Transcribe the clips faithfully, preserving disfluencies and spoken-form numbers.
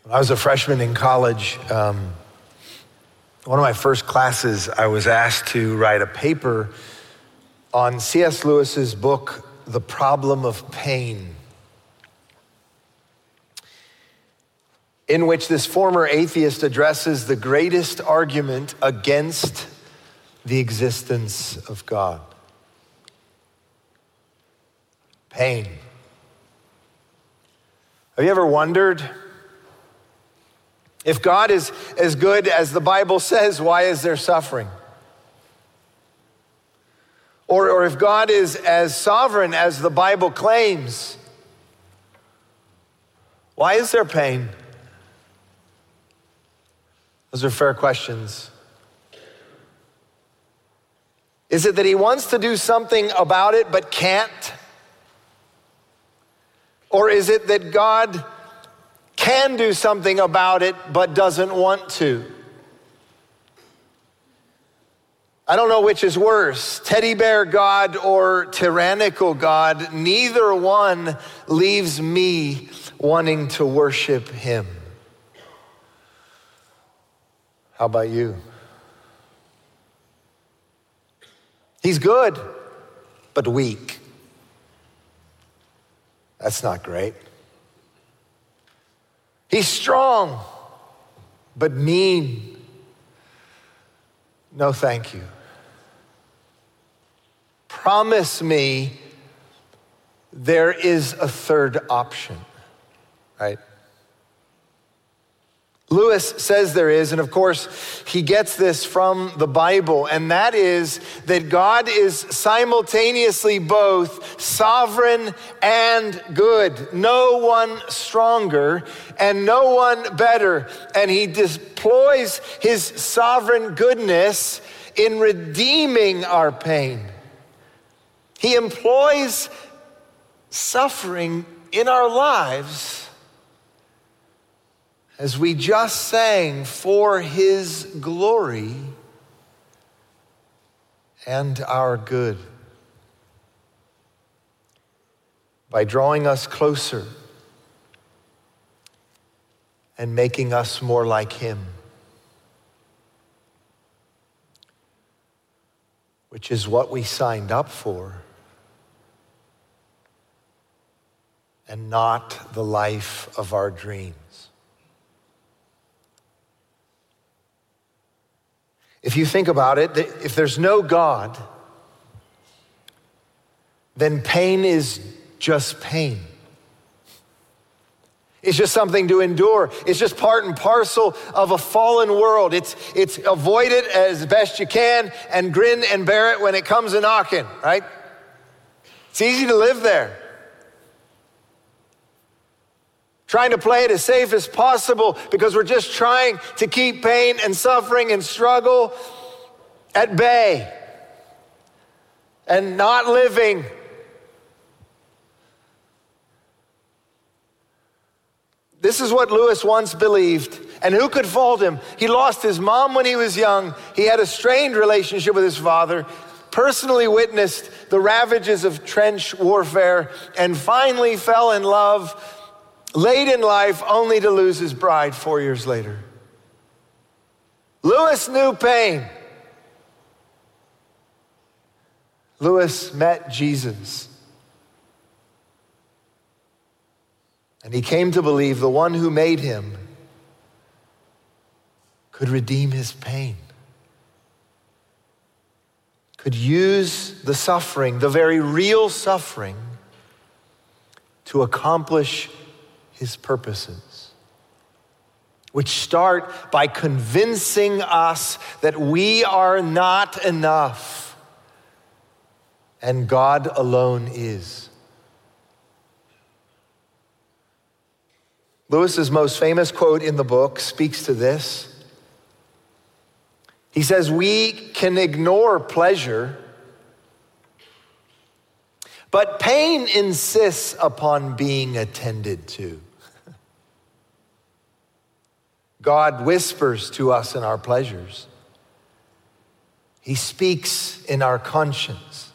When I was a freshman in college, um, one of my first classes, I was asked to write a paper on C S Lewis's book, The Problem of Pain, in which this former atheist addresses the greatest argument against the existence of God. Pain. Have you ever wondered, if God is as good as the Bible says, why is there suffering? Or, or if God is as sovereign as the Bible claims, why is there pain? Those are fair questions. Is it that he wants to do something about it but can't? Or is it that God can do something about it but doesn't want to? I don't know which is worse, teddy bear God or tyrannical God. Neither one leaves me wanting to worship him. How about you? He's good, but weak. That's not great. He's strong, but mean. No, thank you. Promise me there is a third option, right? Lewis says there is, and of course, he gets this from the Bible, and that is that God is simultaneously both sovereign and good. No one stronger and no one better. And he deploys his sovereign goodness in redeeming our pain. He employs suffering in our lives, as we just sang, for his glory and our good, by drawing us closer and making us more like him, which is what we signed up for, and not the life of our dreams. If you think about it, if there's no God, then pain is just pain. It's just something to endure. It's just part and parcel of a fallen world. It's, it's avoid it as best you can and grin and bear it when it comes a knocking, right? It's easy to live there. Trying to play it as safe as possible because we're just trying to keep pain and suffering and struggle at bay and not living. This is what Lewis once believed, and who could fault him? He lost his mom when he was young. He had a strained relationship with his father, personally witnessed the ravages of trench warfare, and finally fell in love late in life, only to lose his bride four years later. Lewis knew pain. Lewis met Jesus. And he came to believe the one who made him could redeem his pain, could use the suffering, the very real suffering, to accomplish his purposes, which start by convincing us that we are not enough and God alone is. Lewis's most famous quote in the book speaks to this. He says, we can ignore pleasure, but pain insists upon being attended to. God whispers to us in our pleasures. He speaks in our conscience.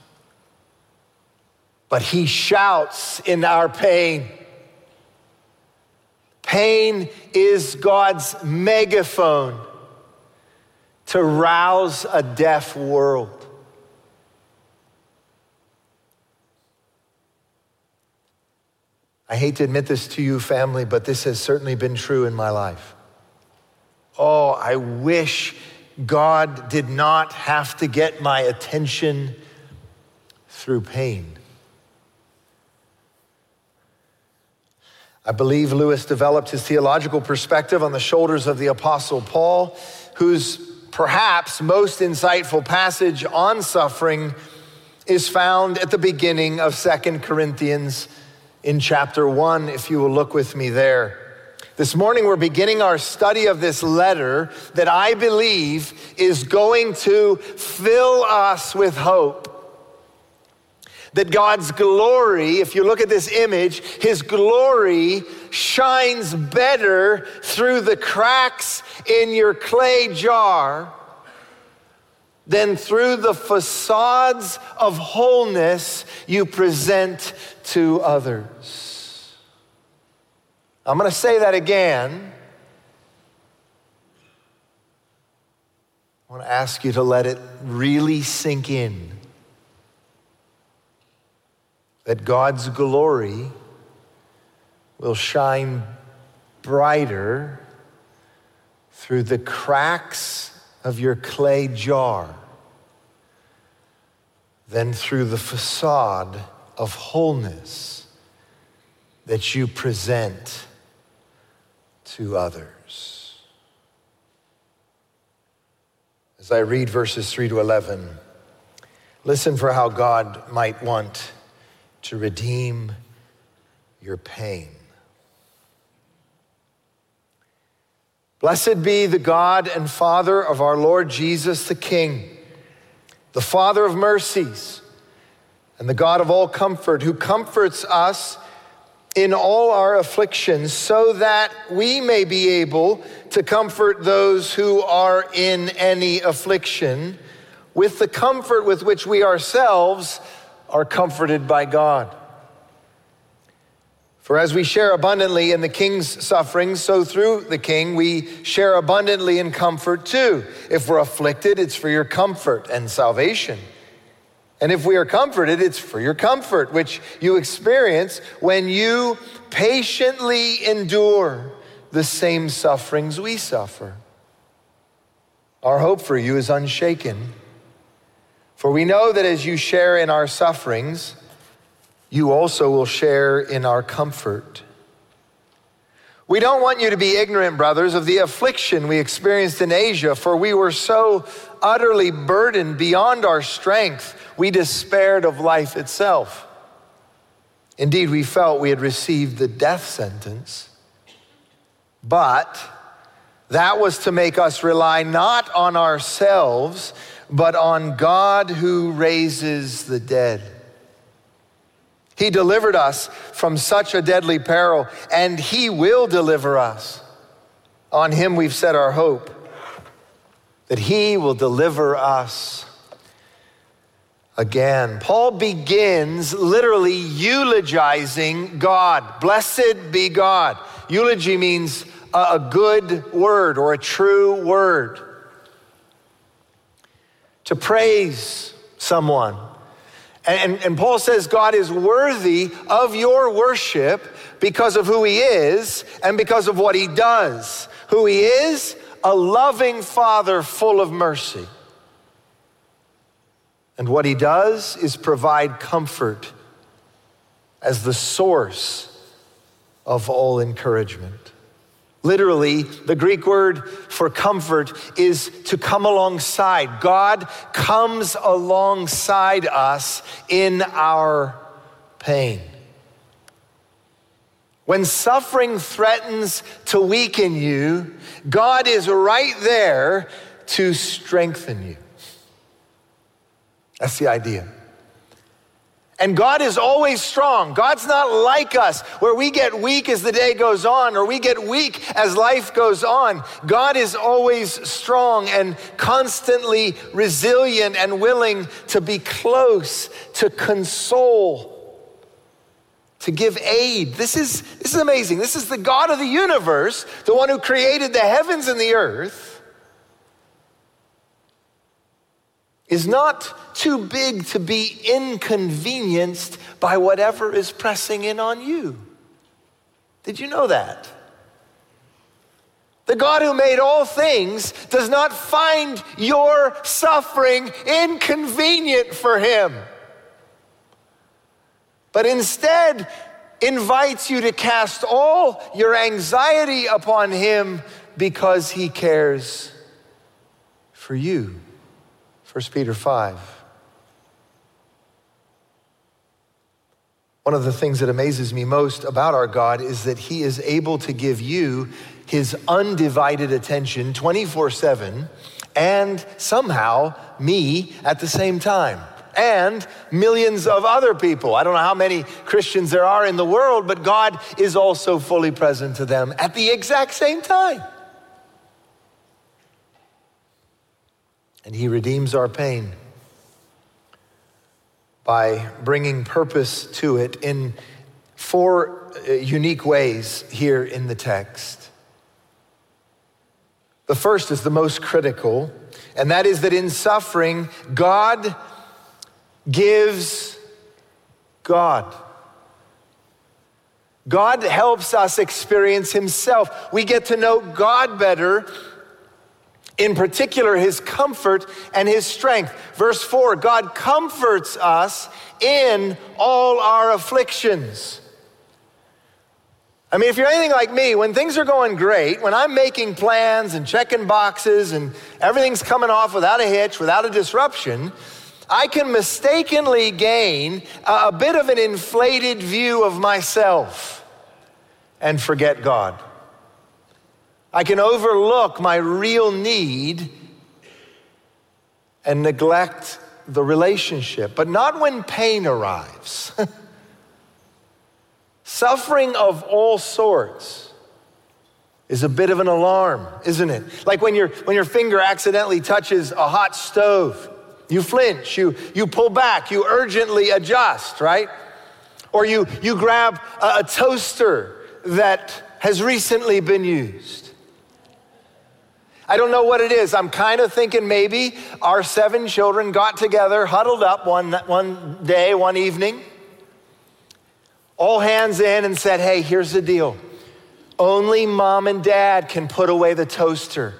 But he shouts in our pain. Pain is God's megaphone to rouse a deaf world. I hate to admit this to you, family, but this has certainly been true in my life. Oh, I wish God did not have to get my attention through pain. I believe Lewis developed his theological perspective on the shoulders of the Apostle Paul, whose perhaps most insightful passage on suffering is found at the beginning of Second Corinthians in chapter one, if you will look with me there. This morning we're beginning our study of this letter that I believe is going to fill us with hope. That God's glory, if you look at this image, his glory shines better through the cracks in your clay jar than through the facades of wholeness you present to others. I'm going to say that again. I want to ask you to let it really sink in. That God's glory will shine brighter through the cracks of your clay jar than through the facade of wholeness that you present to others. As I read verses three to eleven, listen for how God might want to redeem your pain. Blessed be the God and Father of our Lord Jesus the King, the Father of mercies and the God of all comfort, who comforts us in all our afflictions, so that we may be able to comfort those who are in any affliction with the comfort with which we ourselves are comforted by God. For as we share abundantly in the King's sufferings, so through the King we share abundantly in comfort too. If we're afflicted, it's for your comfort and salvation. And if we are comforted, it's for your comfort, which you experience when you patiently endure the same sufferings we suffer. Our hope for you is unshaken. For we know that as you share in our sufferings, you also will share in our comfort. We don't want you to be ignorant, brothers, of the affliction we experienced in Asia, for we were so utterly burdened beyond our strength, we despaired of life itself. Indeed, we felt we had received the death sentence, but that was to make us rely not on ourselves, but on God who raises the dead. He delivered us from such a deadly peril, and he will deliver us. On him we've set our hope, that he will deliver us again. Paul begins literally eulogizing God. Blessed be God. Eulogy means a good word or a true word. To praise someone. And, and, and Paul says God is worthy of your worship because of who he is and because of what he does. Who he is, a loving Father full of mercy. And what he does is provide comfort as the source of all encouragement. Literally, the Greek word for comfort is to come alongside. God comes alongside us in our pain. When suffering threatens to weaken you, God is right there to strengthen you. That's the idea. And God is always strong. God's not like us, where we get weak as the day goes on, or we get weak as life goes on. God is always strong and constantly resilient and willing to be close, to console to give aid. This is, this is amazing. This is the God of the universe, the one who created the heavens and the earth, is not too big to be inconvenienced by whatever is pressing in on you. Did you know that? The God who made all things does not find your suffering inconvenient for him, but instead invites you to cast all your anxiety upon him because he cares for you. First Peter five. One of the things that amazes me most about our God is that he is able to give you his undivided attention twenty-four seven, and somehow me at the same time, and millions of other people. I don't know how many Christians there are in the world, but God is also fully present to them at the exact same time. And he redeems our pain by bringing purpose to it in four unique ways here in the text. The first is the most critical, and that is that in suffering, God gives God. God helps us experience himself. We get to know God better, in particular his comfort and his strength. Verse four, God comforts us in all our afflictions. I mean, if you're anything like me, when things are going great, when I'm making plans and checking boxes and everything's coming off without a hitch, without a disruption, I can mistakenly gain a, a bit of an inflated view of myself and forget God. I can overlook my real need and neglect the relationship, but not when pain arrives. Suffering of all sorts is a bit of an alarm, isn't it? Like when your when your finger accidentally touches a hot stove, you flinch, you you pull back, you urgently adjust, right? Or you you grab a, a toaster that has recently been used. I don't know what it is. I'm kind of thinking maybe our seven children got together, huddled up one one day, one evening, all hands in, and said, hey, here's the deal. Only mom and dad can put away the toaster.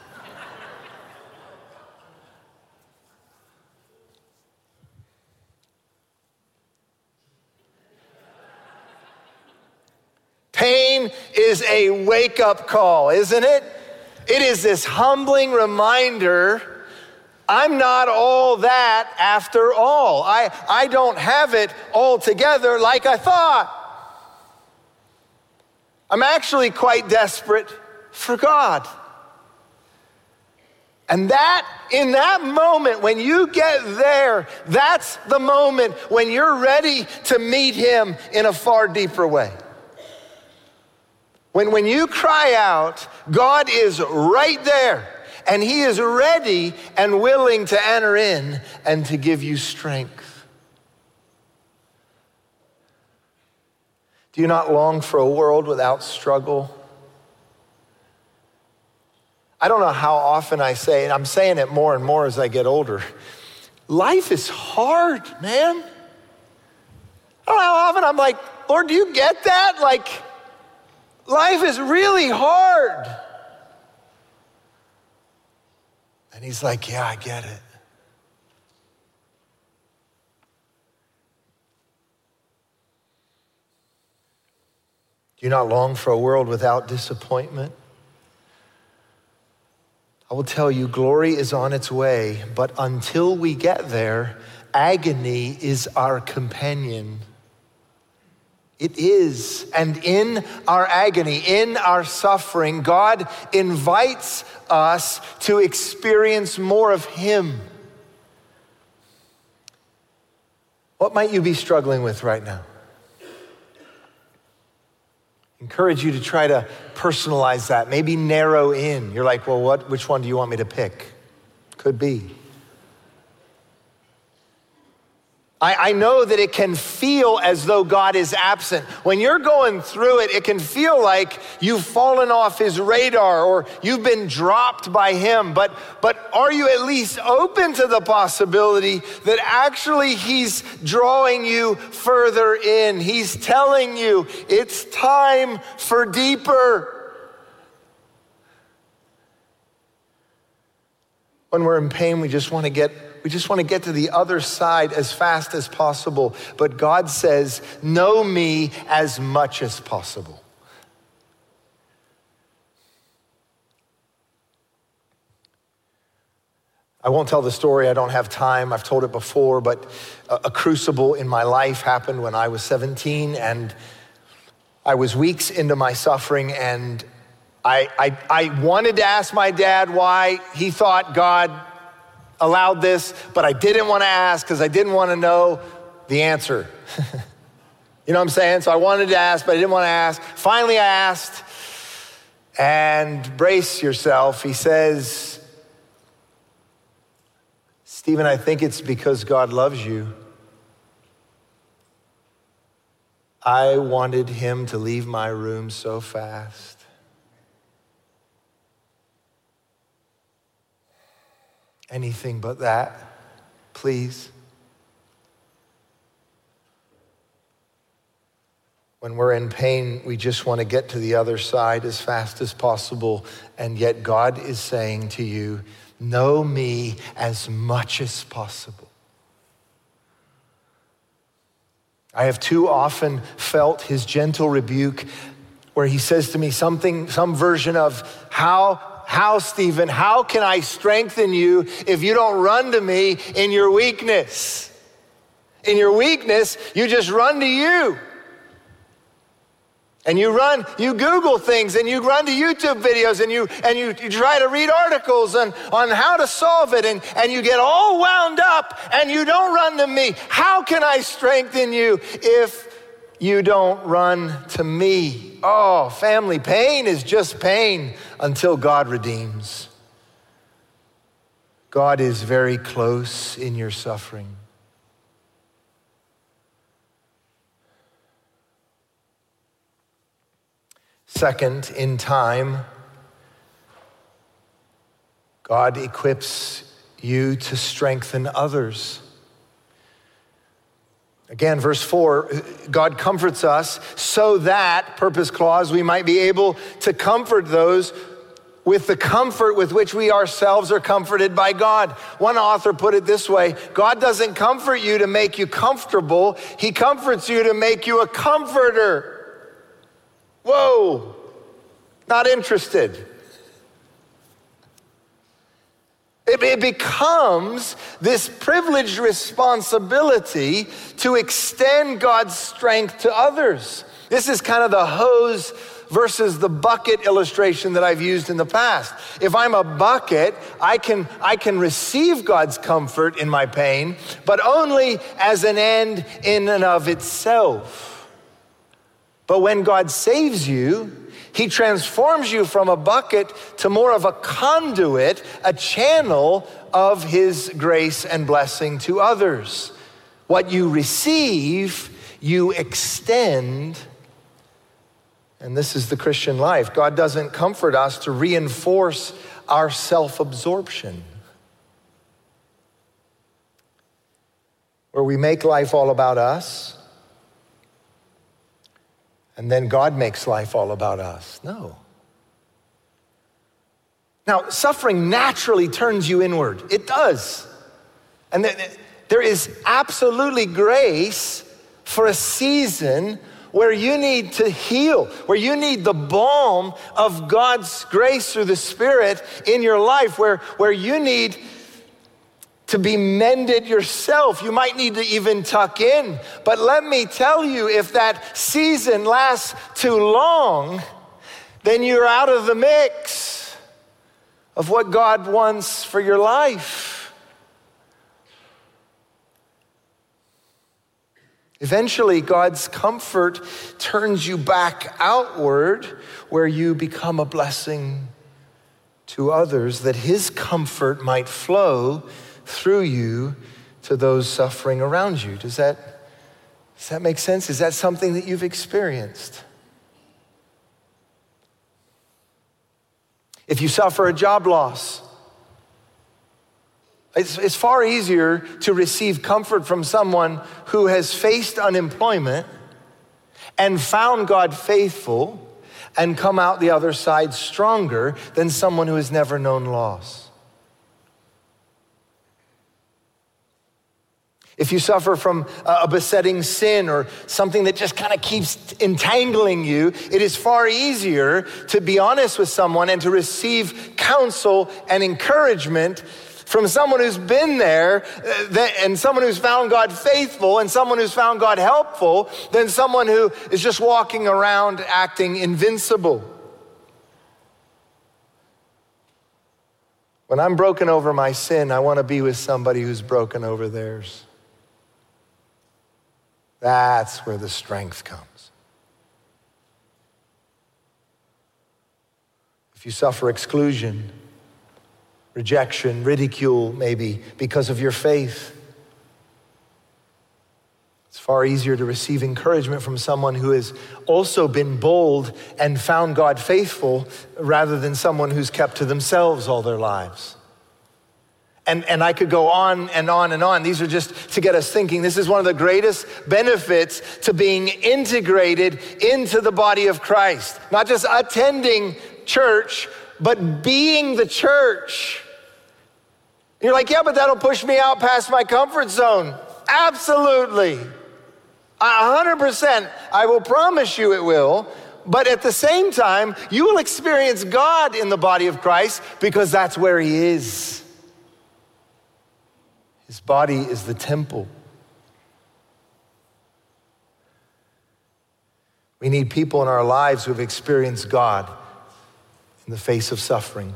Pain is a wake-up call, isn't it? It is this humbling reminder, I'm not all that after all. I, I don't have it all together like I thought. I'm actually quite desperate for God. And that, in that moment, when you get there, that's the moment when you're ready to meet him in a far deeper way. When, when you cry out, God is right there, and he is ready and willing to enter in and to give you strength. Do you not long for a world without struggle? I don't know how often I say it. I'm saying it more and more as I get older. Life is hard, man. I don't know how often I'm like, Lord, do you get that? Like, life is really hard. And he's like, yeah, I get it. Do you not long for a world without disappointment? I will tell you, glory is on its way, but until we get there, agony is our companion. It is. And in our agony, in our suffering, God invites us to experience more of him. What might you be struggling with right now? Encourage you to try to personalize that, maybe narrow in. You're like, well, what? Which one do you want me to pick? Could be. I, I know that it can feel as though God is absent. When you're going through it, it can feel like you've fallen off his radar or you've been dropped by him. But, but are you at least open to the possibility that actually he's drawing you further in? He's telling you it's time for deeper. When we're in pain, we just want to get We just want to get to the other side as fast as possible. But God says, know me as much as possible. I won't tell the story. I don't have time. I've told it before, but a, a crucible in my life happened when I was seventeen, and I was weeks into my suffering, and I, I, I wanted to ask my dad why he thought God allowed this, but I didn't want to ask because I didn't want to know the answer. You know what I'm saying? So I wanted to ask, but I didn't want to ask. Finally, I asked, and brace yourself. He says, Stephen, I think it's because God loves you. I wanted him to leave my room so fast. Anything but that, please. When we're in pain, we just want to get to the other side as fast as possible. And yet God is saying to you, know me as much as possible. I have too often felt his gentle rebuke where he says to me something, some version of how How, Stephen, how can I strengthen you if you don't run to me in your weakness? In your weakness, you just run to you. And you run, you Google things and you run to YouTube videos and you and you, you try to read articles on, on how to solve it and, and you get all wound up and you don't run to me. How can I strengthen you if you don't run to me? Oh, family, pain is just pain until God redeems. God is very close in your suffering. Second, in time, God equips you to strengthen others. Again, verse four, God comforts us so that, purpose clause, we might be able to comfort those with the comfort with which we ourselves are comforted by God. One author put it this way, God doesn't comfort you to make you comfortable, he comforts you to make you a comforter. Whoa, not interested. It becomes this privileged responsibility to extend God's strength to others. This is kind of the hose versus the bucket illustration that I've used in the past. If I'm a bucket, I can, I can receive God's comfort in my pain, but only as an end in and of itself. But when God saves you, he transforms you from a bucket to more of a conduit, a channel of his grace and blessing to others. What you receive, you extend. And this is the Christian life. God doesn't comfort us to reinforce our self-absorption, where we make life all about us. And then God makes life all about us. No. Now, suffering naturally turns you inward. It does. And there is absolutely grace for a season where you need to heal, where you need the balm of God's grace through the Spirit in your life, where, where you need to be mended yourself. You might need to even tuck in. But let me tell you, if that season lasts too long, then you're out of the mix of what God wants for your life. Eventually, God's comfort turns you back outward, where you become a blessing to others, that his comfort might flow through you to those suffering around you. Does that, does that make sense? Is that something that you've experienced? If you suffer a job loss, it's, it's far easier to receive comfort from someone who has faced unemployment and found God faithful and come out the other side stronger than someone who has never known loss. If you suffer from a besetting sin or something that just kind of keeps entangling you, it is far easier to be honest with someone and to receive counsel and encouragement from someone who's been there and someone who's found God faithful and someone who's found God helpful than someone who is just walking around acting invincible. When I'm broken over my sin, I want to be with somebody who's broken over theirs. That's where the strength comes. If you suffer exclusion, rejection, ridicule, maybe because of your faith, it's far easier to receive encouragement from someone who has also been bold and found God faithful rather than someone who's kept to themselves all their lives. And, and I could go on and on and on. These are just to get us thinking. This is one of the greatest benefits to being integrated into the body of Christ. Not just attending church, but being the church. You're like, yeah, but that'll push me out past my comfort zone. Absolutely. A hundred percent. I will promise you it will. But at the same time, you will experience God in the body of Christ because that's where he is. His body is the temple. We need people in our lives who have experienced God in the face of suffering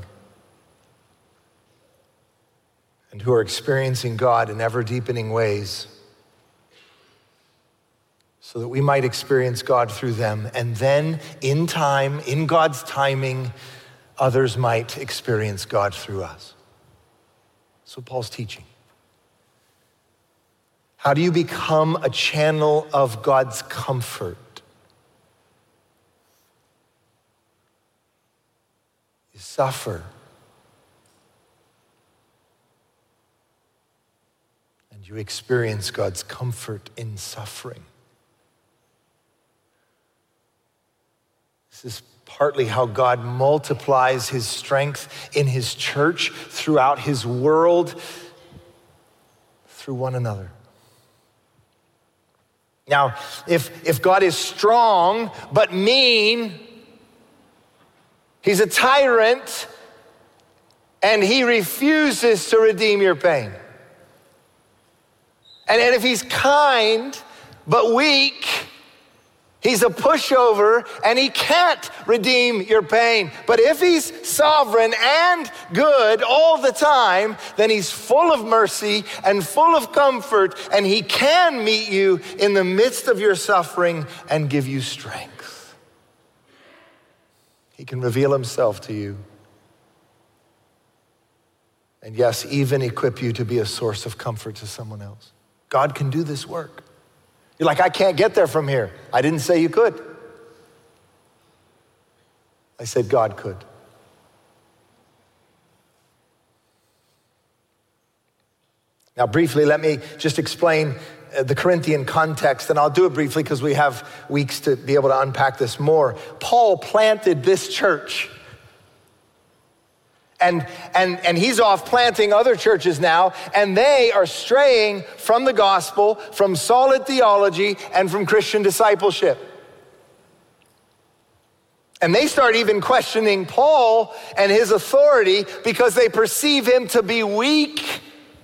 and who are experiencing God in ever deepening ways so that we might experience God through them. And then in time, in God's timing, others might experience God through us. That's what Paul's teaching. How do you become a channel of God's comfort? You suffer. And you experience God's comfort in suffering. This is partly how God multiplies his strength in his church throughout his world through one another. Now, if, if God is strong but mean, he's a tyrant and he refuses to redeem your pain. And, and if he's kind but weak, he's a pushover and he can't redeem your pain. But if he's sovereign and good all the time, then he's full of mercy and full of comfort, and he can meet you in the midst of your suffering and give you strength. He can reveal himself to you. And yes, even equip you to be a source of comfort to someone else. God can do this work. You're like, I can't get there from here. I didn't say you could. I said God could. Now, briefly, let me just explain the Corinthian context, and I'll do it briefly because we have weeks to be able to unpack this more. Paul planted this church. And, and, and he's off planting other churches now, and they are straying from the gospel, from solid theology, and from Christian discipleship. And they start even questioning Paul and his authority because they perceive him to be weak.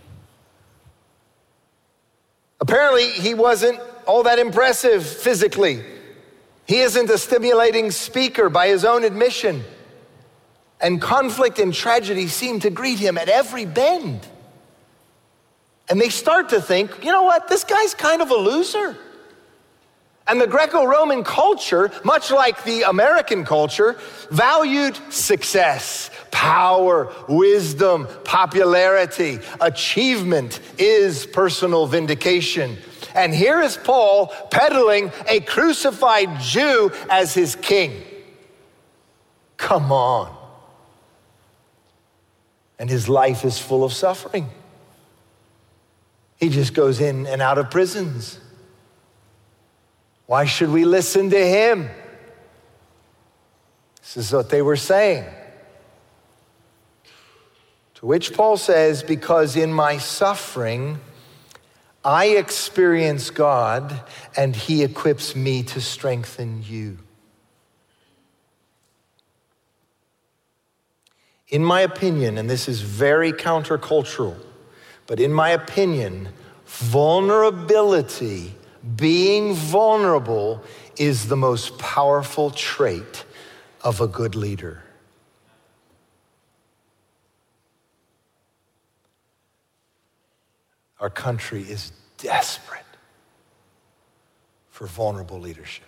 Apparently, he wasn't all that impressive physically. He isn't a stimulating speaker by his own admission. And conflict and tragedy seem to greet him at every bend. And they start to think, you know what, this guy's kind of a loser. And the Greco-Roman culture, much like the American culture, valued success, power, wisdom, popularity. Achievement is personal vindication. And here is Paul peddling a crucified Jew as his king. Come on. And his life is full of suffering. He just goes in and out of prisons. Why should we listen to him? This is what they were saying. To which Paul says, because in my suffering, I experience God and he equips me to strengthen you. In my opinion, and this is very countercultural, but in my opinion, vulnerability, being vulnerable, is the most powerful trait of a good leader. Our country is desperate for vulnerable leadership.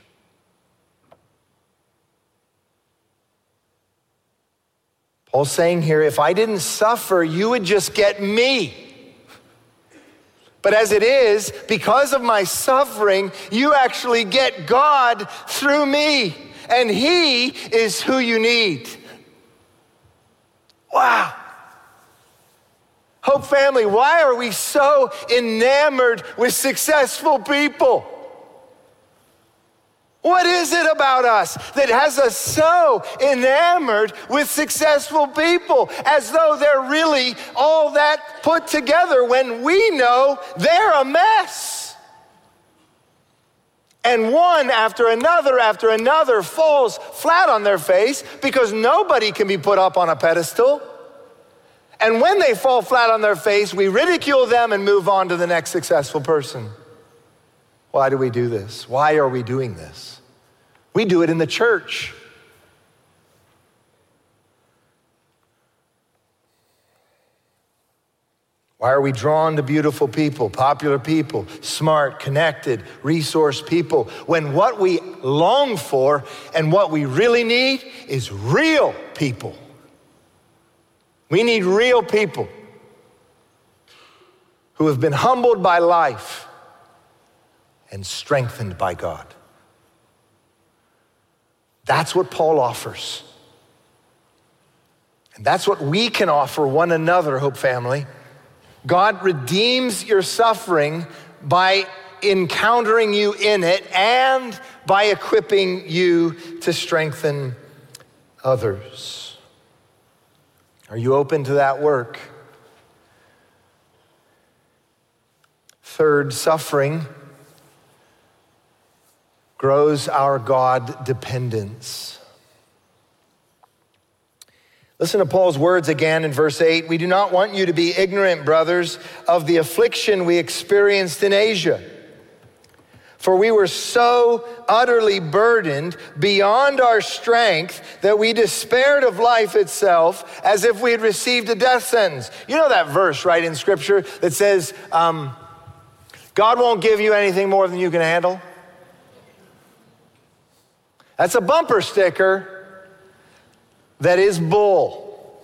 Paul's saying here, if I didn't suffer, you would just get me. But as it is, because of my suffering, you actually get God through me, and he is who you need. Wow. Hope family, why are we so enamored with successful people? What is it about us that has us so enamored with successful people, as though they're really all that put together when we know they're a mess? And one after another after another falls flat on their face because nobody can be put up on a pedestal. And when they fall flat on their face, we ridicule them and move on to the next successful person. Why do we do this? Why are we doing this? We do it in the church. Why are we drawn to beautiful people, popular people, smart, connected, resource people, when what we long for and what we really need is real people? We need real people who have been humbled by life and strengthened by God. That's what Paul offers. And that's what we can offer one another, Hope family. God redeems your suffering by encountering you in it and by equipping you to strengthen others. Are you open to that work? Third, suffering grows our God dependence. Listen to Paul's words again in verse eight. We do not want you to be ignorant, brothers, of the affliction we experienced in Asia. For we were so utterly burdened beyond our strength that we despaired of life itself, as if we had received a death sentence. You know that verse, right, in Scripture that says, um, God won't give you anything more than you can handle? That's a bumper sticker that is bull.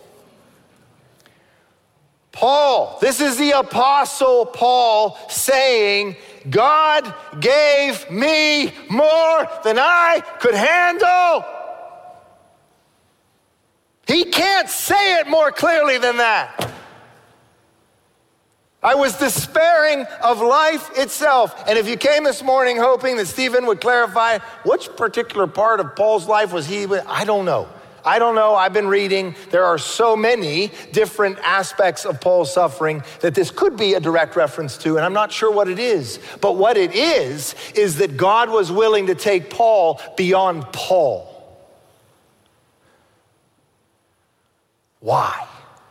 Paul, this is the Apostle Paul saying, God gave me more than I could handle. He can't say it more clearly than that. I was despairing of life itself. And if you came this morning hoping that Stephen would clarify which particular part of Paul's life was he, I don't know. I don't know. I've been reading. There are so many different aspects of Paul's suffering that this could be a direct reference to, and I'm not sure what it is. But what it is, is that God was willing to take Paul beyond Paul. Why?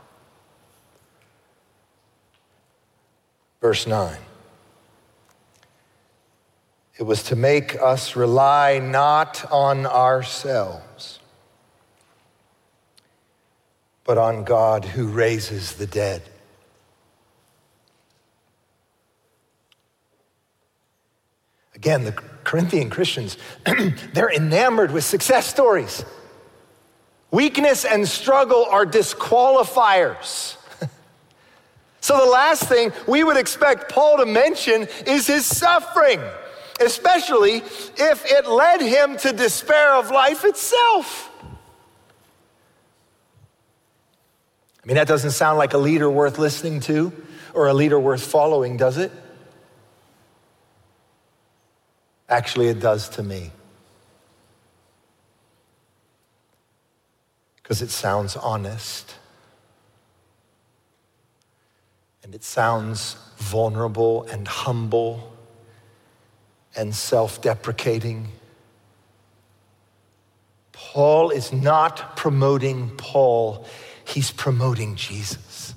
Verse nine. It was to make us rely not on ourselves, but on God who raises the dead. Again, the Corinthian Christians, they're enamored with success stories. Weakness and struggle are disqualifiers. So the last thing we would expect Paul to mention is his suffering, especially if it led him to despair of life itself. I mean, that doesn't sound like a leader worth listening to or a leader worth following, does it? Actually, it does to me. Because it sounds honest. And it sounds vulnerable and humble and self-deprecating. Paul is not promoting Paul, he's promoting Jesus.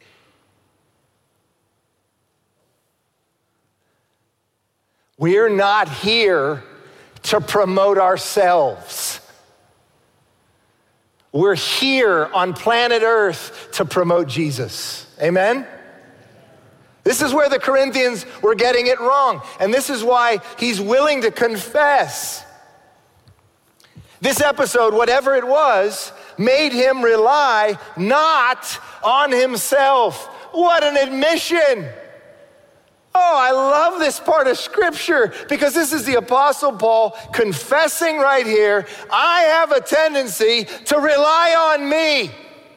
We're not here to promote ourselves. We're here on planet Earth to promote Jesus. Amen? This is where the Corinthians were getting it wrong. And this is why he's willing to confess. This episode, whatever it was, made him rely not on himself. What an admission. Oh, I love this part of Scripture because this is the Apostle Paul confessing right here, I have a tendency to rely on me.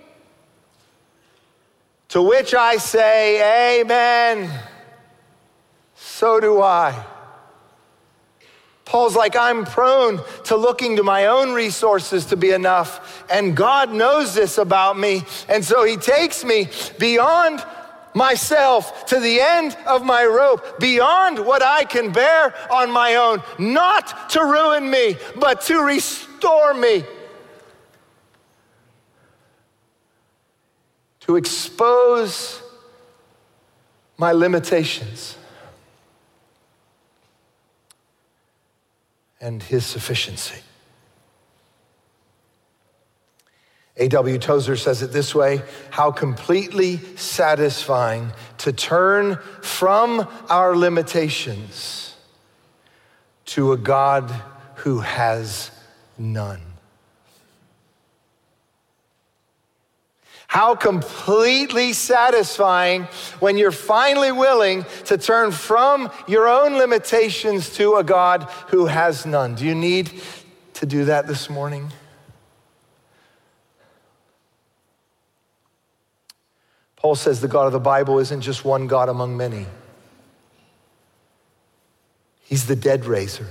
To which I say, amen. So do I. Paul's like, I'm prone to looking to my own resources to be enough, and God knows this about me, and so he takes me beyond myself to the end of my rope, beyond what I can bear on my own, not to ruin me, but to restore me. To expose my limitations and his sufficiency. A W Tozer says it this way, how completely satisfying to turn from our limitations to a God who has none. How completely satisfying when you're finally willing to turn from your own limitations to a God who has none. Do you need to do that this morning? Paul says the God of the Bible isn't just one God among many. He's the dead raiser.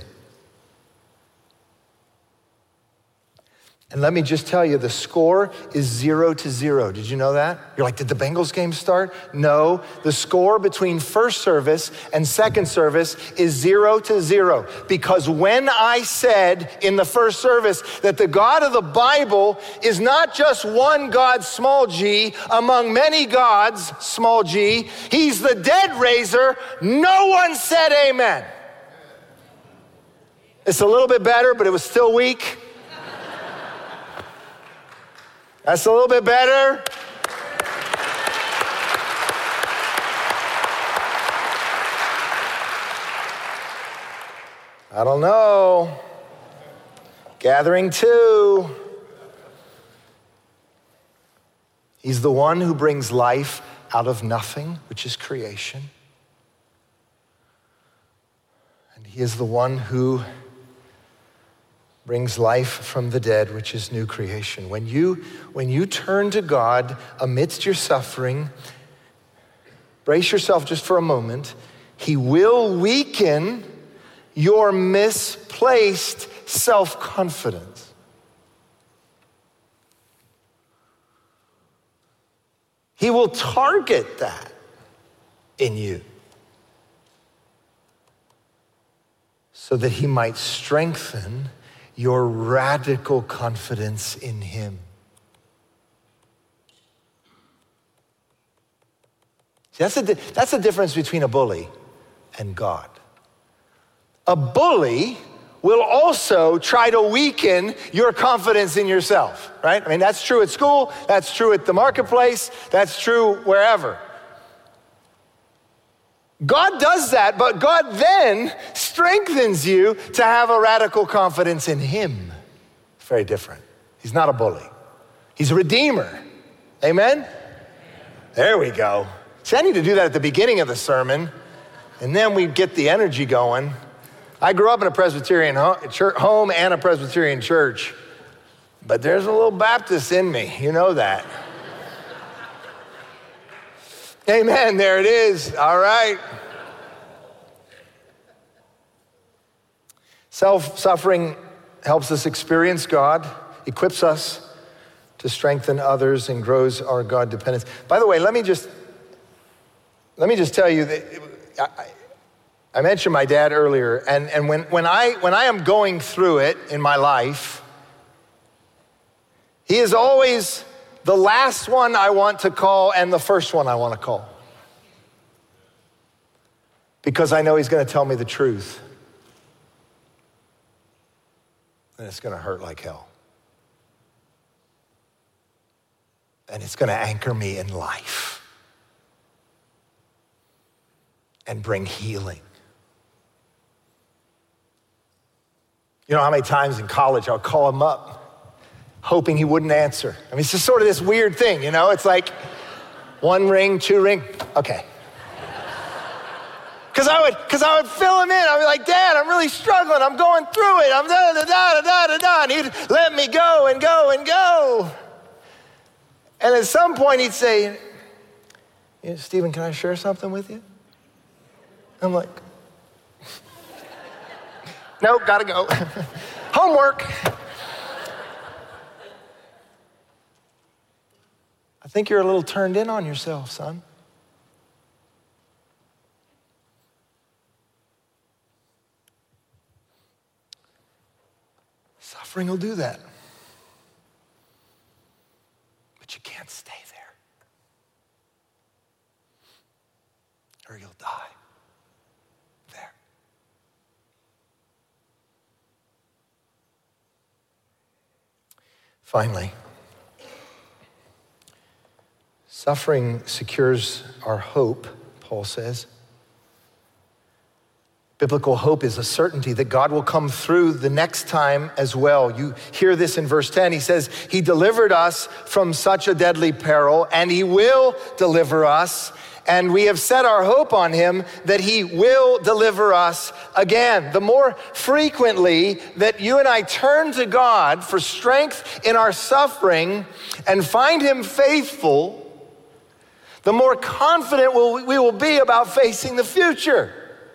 And let me just tell you, the score is zero to zero. Did you know that? You're like, did the Bengals game start? No, the score between first service and second service is zero to zero. Because when I said in the first service that the God of the Bible is not just one God, small g, among many gods, small g, he's the dead raiser, no one said amen. It's a little bit better, but it was still weak. That's a little bit better. I don't know. Gathering two. He's the one who brings life out of nothing, which is creation. And he is the one who brings life from the dead, which is new creation. When you, when you turn to God amidst your suffering, brace yourself just for a moment, he will weaken your misplaced self-confidence. He will target that in you so that he might strengthen your radical confidence in him. See, that's, a, that's the difference between a bully and God. A bully will also try to weaken your confidence in yourself, right? I mean, that's true at school, that's true at the marketplace, that's true wherever. God does that, but God then strengthens you to have a radical confidence in him. It's very different. He's not a bully. He's a redeemer. Amen? There we go. See, I need to do that at the beginning of the sermon, and then we get the energy going. I grew up in a Presbyterian home and a Presbyterian church, but there's a little Baptist in me. You know that. Amen, there it is. All right. Self-suffering helps us experience God, equips us to strengthen others, and grows our God dependence. By the way, let me just let me just tell you that I, I mentioned my dad earlier, and, and when, when I when I am going through it in my life, he is always the last one I want to call and the first one I want to call. Because I know he's going to tell me the truth. And it's going to hurt like hell. And it's going to anchor me in life and bring healing. You know how many times in college I'll call him up hoping he wouldn't answer. I mean, it's just sort of this weird thing, you know? It's like one ring, two ring, okay. Because I would, because I would fill him in. I'd be like, Dad, I'm really struggling. I'm going through it. I'm da da da da da da. And he'd let me go and go and go. And at some point he'd say, you know, Stephen, can I share something with you? I'm like, nope, gotta go. Homework. I think you're a little turned in on yourself, son. Suffering will do that. But you can't stay there, or you'll die there. Finally, suffering secures our hope, Paul says. Biblical hope is a certainty that God will come through the next time as well. You hear this in verse ten. He says, he delivered us from such a deadly peril, and he will deliver us. And we have set our hope on him that he will deliver us again. The more frequently that you and I turn to God for strength in our suffering and find him faithful, the more confident we will be about facing the future.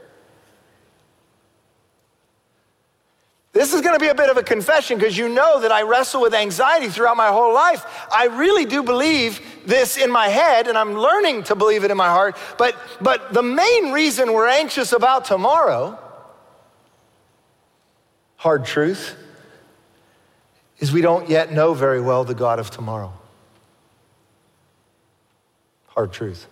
This is going to be a bit of a confession because you know that I wrestle with anxiety throughout my whole life. I really do believe this in my head, and I'm learning to believe it in my heart. But, but the main reason we're anxious about tomorrow, hard truth, is we don't yet know very well the God of tomorrow. Hard truth.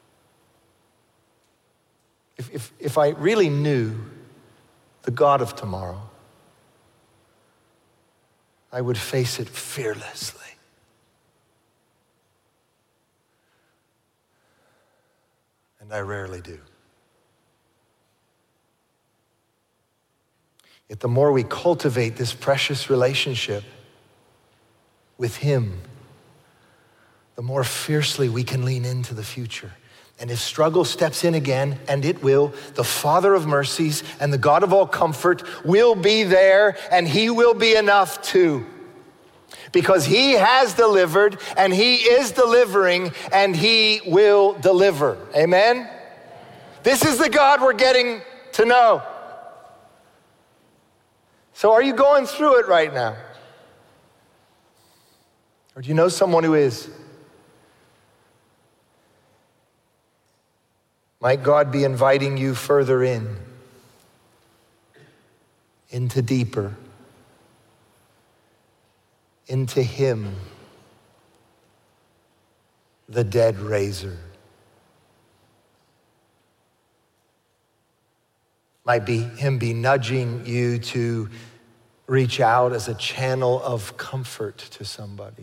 If, if, if I really knew the God of tomorrow, I would face it fearlessly. And I rarely do. Yet the more we cultivate this precious relationship with him, the more fiercely we can lean into the future. And if struggle steps in again, and it will, the Father of mercies and the God of all comfort will be there, and he will be enough too. Because he has delivered, and he is delivering, and he will deliver. Amen? This is the God we're getting to know. So are you going through it right now? Or do you know someone who is? Might God be inviting you further in, into deeper, into him, the dead raiser. Might be him be nudging you to reach out as a channel of comfort to somebody.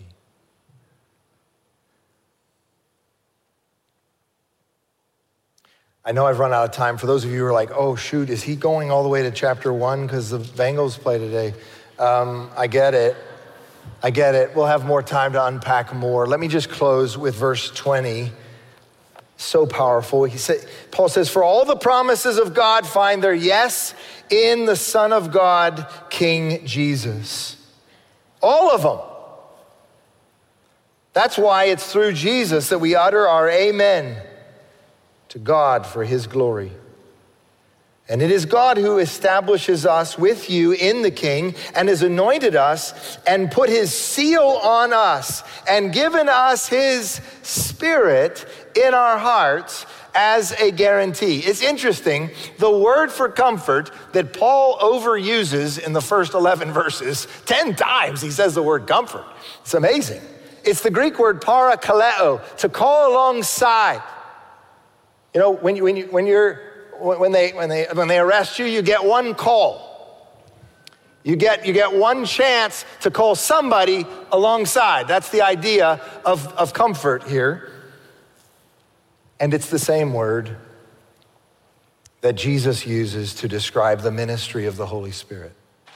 I know I've run out of time. For those of you who are like, oh, shoot, is he going all the way to chapter one because the Bengals play today? Um, I get it. I get it. We'll have more time to unpack more. Let me just close with verse twenty. So powerful. He said, Paul says, for all the promises of God find their yes in the Son of God, King Jesus. All of them. That's why it's through Jesus that we utter our amen to God for his glory. And it is God who establishes us with you in the King and has anointed us and put his seal on us and given us his Spirit in our hearts as a guarantee. It's interesting, the word for comfort that Paul overuses in the first eleven verses, ten times he says the word comfort. It's amazing. It's the Greek word parakaleo, to call alongside. You know, when you, when you, when you're when they when they when they arrest you, you get one call. You get you get one chance to call somebody alongside. That's the idea of, of comfort here. And it's the same word that Jesus uses to describe the ministry of the Holy Spirit.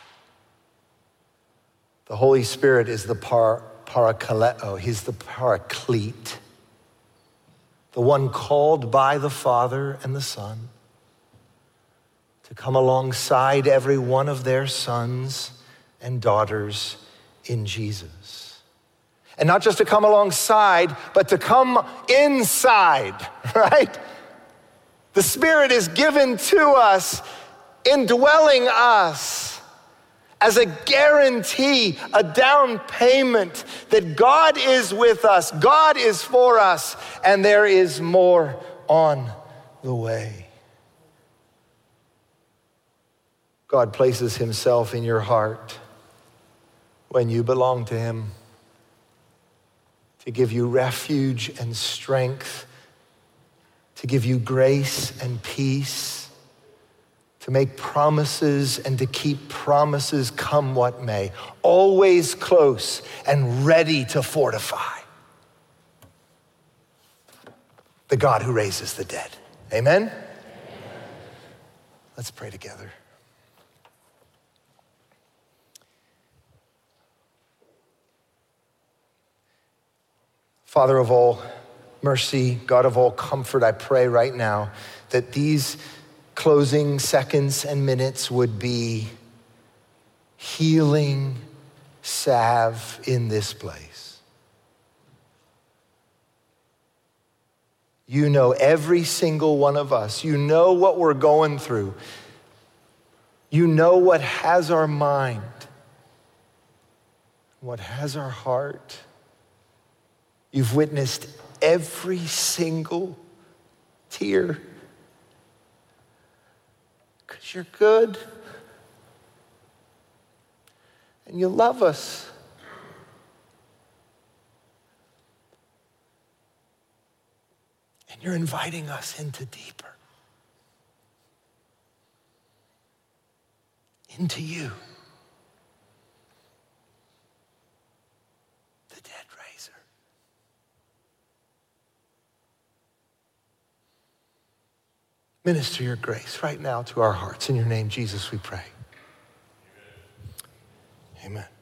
The Holy Spirit is the par, parakaleo. He's the paraclete, the one called by the Father and the Son to come alongside every one of their sons and daughters in Jesus. And not just to come alongside, but to come inside, right? The Spirit is given to us, indwelling us as a guarantee, a down payment that God is with us, God is for us, and there is more on the way. God places himself in your heart when you belong to him, to give you refuge and strength, to give you grace and peace, to make promises and to keep promises come what may, always close and ready to fortify. The God who raises the dead. Amen? Amen. Let's pray together. Father of all mercy, God of all comfort, I pray right now that these closing seconds and minutes would be healing salve in this place. You know every single one of us. You know what we're going through. You know what has our mind, what has our heart. You've witnessed every single tear. Because you're good. And you love us. And you're inviting us into deeper. Into you. Minister your grace right now to our hearts. In your name, Jesus, we pray. Amen.